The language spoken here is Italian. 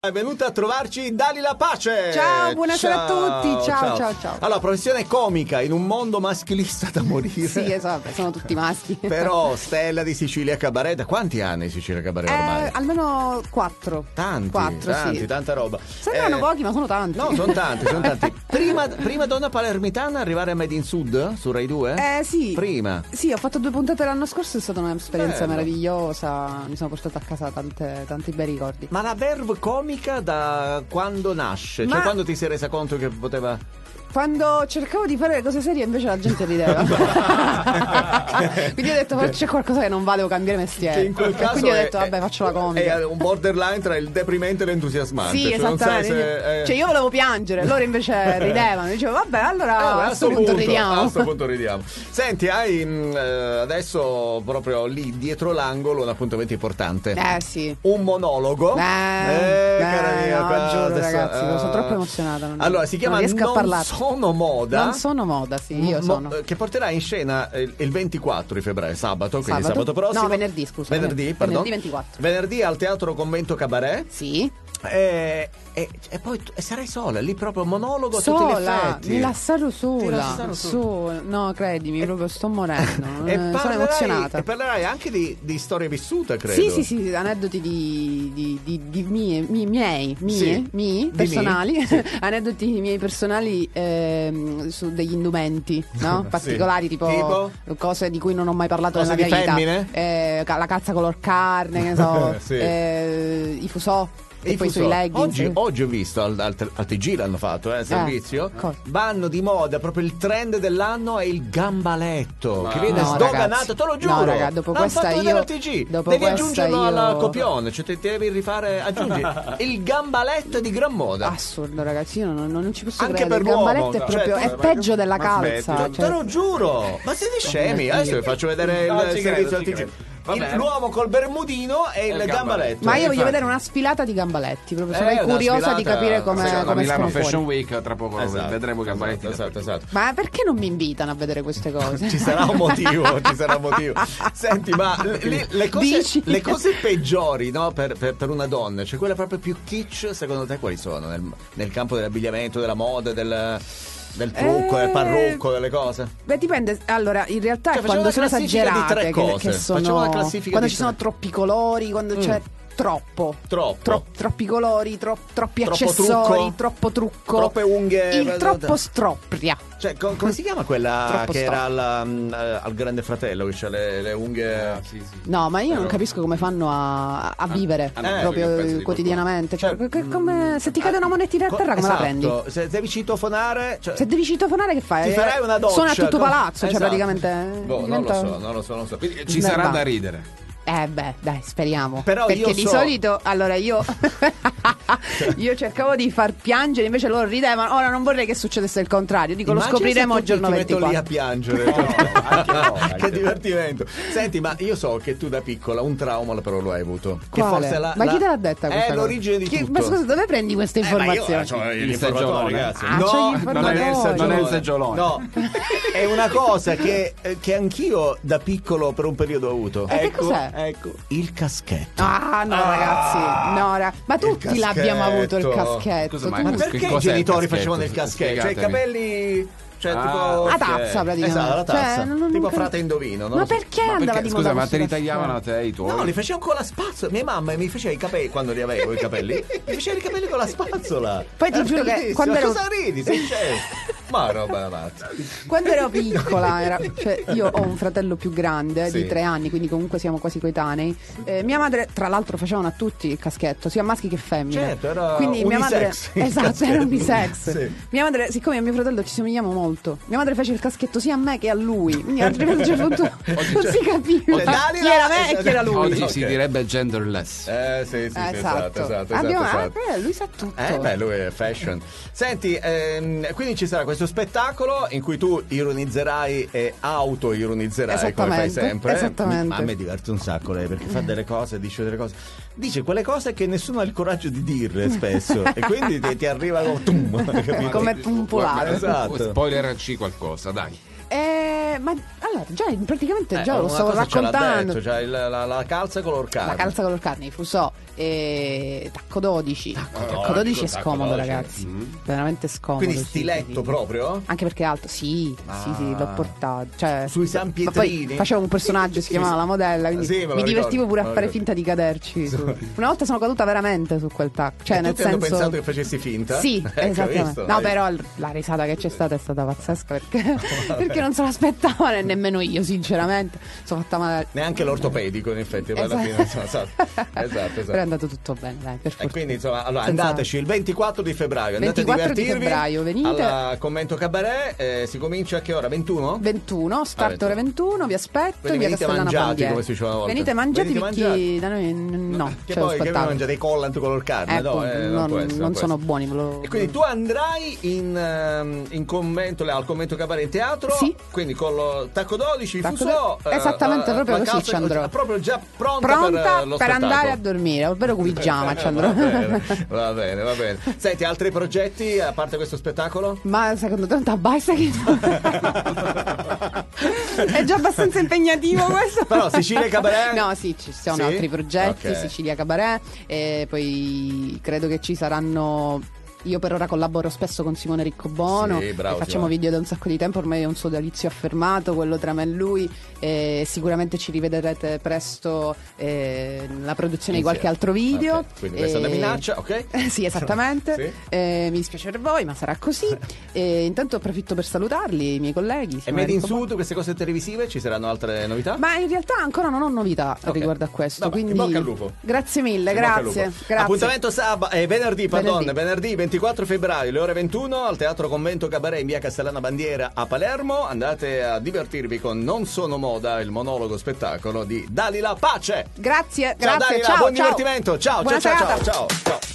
È venuta a trovarci Dalila Pace. Ciao, buonasera a tutti. Ciao. Allora, professione comica in un mondo maschilista da morire. Sì, esatto, sono tutti maschi. Però Stella di Sicilia Cabaret, da quanti anni Sicilia Cabaret ormai? Almeno 4. Tanti, sì. tanta roba. Sembrano pochi, ma sono tanti. No, sono tanti. Prima donna palermitana a arrivare a Made in Sud su Rai 2? Sì. Prima. Sì, ho fatto 2 puntate l'anno scorso, è stata un'esperienza Bello. meravigliosa. Mi sono portata a casa tanti bei ricordi. Ma la verve comica da quando nasce? Cioè quando ti sei resa conto che poteva... Quando cercavo di fare le cose serie invece la gente rideva. Quindi ho detto c'è qualcosa che non va, devo cambiare mestiere. Che in quel caso quindi ho detto vabbè, faccio la comica. È un borderline tra il deprimente e l'entusiasmante. Sì, cioè, esattamente. Non sai se, Cioè io volevo piangere, loro invece ridevano. Dicevo vabbè, allora a questo punto ridiamo. A questo punto ridiamo. Senti, hai adesso proprio lì dietro l'angolo un appuntamento importante. Sì. Un monologo. Cara mia, qua giuro, adesso, ragazzi, sono troppo emozionata. Allora, si chiama non riesco a parlare. Sono moda. Non sono moda, sì, io sono. Che porterà in scena il 24 di febbraio, sabato, quindi sabato prossimo. No, venerdì, scusa. Venerdì, pardon. Venerdì 24. Venerdì al Teatro Convento Cabaret. Sì. E poi sarai sola, lì proprio monologo a tutti gli effetti. Mi lasciaro sola. No, credimi, proprio sto morendo. Sono emozionata. E parlerai anche di storie vissute, credo. Sì, aneddoti di miei personali. Sì. Aneddoti miei personali su degli indumenti, no? Particolari, tipo cose di cui non ho mai parlato cose nella mia femmine? vita. La calza color carne, che ne so, Sì. I fusò. E poi sui leggings. Oggi ho visto al TG l'hanno fatto, servizio. Vanno di moda, proprio il trend dell'anno è il gambaletto, che viene sdoganato, te lo giuro. No, raga, dopo questa io al TG. Devi aggiungerlo al copione, cioè ti devi rifare, aggiungi il gambaletto di gran moda. Assurdo, ragazzi, io non ci posso anche credere. Per il gambaletto l'uomo, è proprio è peggio della calza. Te lo giuro. Ma siete scemi? Adesso vi faccio vedere il servizio al TG. L'uomo col bermudino e il gambaletto. Ma io voglio vedere una sfilata di gambaletti. Proprio sono curiosa di capire come Milano Fashion Week, tra poco vedremo gambaletti. Esatto. Ma perché non mi invitano a vedere queste cose? Ci sarà un motivo. Senti, ma le cose peggiori, no, per una donna, cioè quelle proprio più kitsch, secondo te quali sono? Nel campo dell'abbigliamento, della moda, del trucco, del parrucco, delle cose? Beh, dipende. Allora, in realtà cioè, quando sono esagerate, che sono una classifica quando di ci sono troppi colori, quando c'è troppi colori, troppi accessori, troppo trucco, troppe unghie, il troppo stroppria. Cioè, come si chiama quella Troppo che era al Grande Fratello, che c'ha le unghie? Sì. No, ma io non capisco come fanno a vivere proprio quotidianamente. Cioè, come se ti cade una monetina a terra, come la prendi? Se devi citofonare, se devi citofonare, che fai? Ti farai una doccia. Suona tutto palazzo, cioè praticamente. Non lo so. Quindi ci sarà da ridere. Beh, dai, speriamo. Però perché di solito, allora io cercavo di far piangere, invece loro ridevano. Ora non vorrei che succedesse il contrario. Dico, lo scopriremo il giorno 24. Ti metto lì a piangere. Che divertimento. Senti, ma io so che tu da piccola un trauma però lo hai avuto. Quale? Che forse ma chi te l'ha detta questa cosa? È l'origine di tutto. Ma scusa, dove prendi queste informazioni? Ma io l'informatore, ragazzi. Non è il seggiolone. No, è una cosa che anch'io da piccolo per un periodo ho avuto. Che cos'è? Ecco, il caschetto. No, ragazzi, no, ma tutti l'abbiamo avuto il caschetto. Scusa, Ma perché i genitori facevano il caschetto? Cioè i capelli, cioè tipo la tazza praticamente. Esatto, la tazza. Cioè, tipo frate indovino, no? Ma perché andava di moda? Scusa, ma te li tagliavano a te i tuoi? No, li facevano con la spazzola. Mia mamma mi faceva i capelli quando li avevo i capelli. Mi faceva i capelli con la spazzola. Poi ti giuro che quando ero... Cosa ridi? Sei scemo. Ma roba da mazza. Quando ero piccola, cioè io ho un fratello più grande di 3 anni, quindi comunque siamo quasi coetanei. Mia madre, tra l'altro, facevano a tutti il caschetto, sia maschi che femmine. Certo, era quindi mia madre, esatto, era unisex. Sì. Mia madre, siccome a mio fratello ci somigliamo molto, mia madre fece il caschetto sia a me che a lui. Quindi altrimenti a un certo punto non si capiva chi era me e chi era lui. Oggi si direbbe genderless. Sì, esatto. Lui sa tutto. Beh, lui è fashion. Senti, quindi ci sarà questo spettacolo in cui tu ironizzerai e auto-ironizzerai, come fai sempre. Esattamente. Ma a me diverte un sacco lei, perché fa delle cose, dice delle cose. Dice quelle cose che nessuno ha il coraggio di dirle spesso. E quindi ti arriva come come un polare. Esatto. Spoilerci qualcosa, dai. Ma allora, già praticamente già lo una stavo cosa ce l'ha raccontando. detto, cioè la calza color carne. La calza color carne, i fusò, tacco 12. Tacco 12 è scomodo, 12. ragazzi. Veramente scomodo. Quindi sì, stiletto sì. proprio? Anche perché è alto, sì, l'ho portato. Cioè, Sui San ma Pietrini. poi facevo un personaggio, si chiamava La Modella, quindi Sì, me lo mi divertivo ricordo, pure me a lo fare ricordo. finta di caderci. Una volta sono caduta veramente su quel tacco. Cioè, E nel tutti hanno senso. pensato che facessi finta? Sì, Ecco, esattamente. visto? No, però la risata che c'è stata è stata pazzesca perché non se l'aspettava nemmeno io, sinceramente. Sono fatta male. Neanche l'ortopedico, in effetti, poi alla fine. Esatto. Però è andato tutto bene, dai, per E fortuna. quindi insomma, allora Senza- andateci il 24 di febbraio, andate 24 a di divertirvi febbraio, venite. al Commento Cabaret, si comincia a che ora? 21? 21, start ore 21, vi aspetto. Quindi via venite Castellana mangiati, Bandiera. come si diceva una volta. Venite mangiati Venite perché mangiati. da noi no, Che c'è lo poi che vi spettacolo. mangiate i collant color carne, Ecco, no? non, può essere, non può sono essere. buoni. E quindi tu andrai in commento, al Commento Cabaret in teatro, Sì. quindi con lo tacco 12, Tacco fusò, esattamente, proprio la così calza ci andrò. proprio già pronta Pronta per, lo per spettacolo. andare a dormire, ovvero con pigiama ci andrò. Va bene. Senti, altri progetti a parte questo spettacolo? Ma secondo te non ti abbassa che è già abbastanza impegnativo questo. Però Sicilia Cabaret? No, sì, ci sono Sì? altri progetti, Ok. Sicilia Cabaret, e poi credo che ci saranno. Io per ora collaboro spesso con Simone Riccobono, Sì, bravo, e facciamo Simone. video da un sacco di tempo, ormai è un sodalizio affermato quello tra me e lui, e sicuramente ci rivedrete presto nella produzione di qualche altro video. Ok, quindi questa è una minaccia, ok? Sì, esattamente. Sì. Mi dispiace per voi, ma sarà così. E intanto approfitto per salutarli, i miei colleghi. E Simone Made in Riccobono. Sud, queste cose televisive, ci saranno altre novità? Ma in realtà ancora non ho novità Ok. riguardo a questo. Vabbè, quindi in bocca al lupo. Grazie mille, In bocca al grazie. lupo. Grazie. Appuntamento venerdì 24 febbraio, le ore 21 al Teatro Convento Cabaret in via Castellana Bandiera a Palermo. Andate a divertirvi con Non sono moda, il monologo spettacolo di Dalila Pace. Grazie, Ciao grazie. Dalila, Ciao, buon ciao. divertimento. Ciao, Buona ciao, serata. ciao.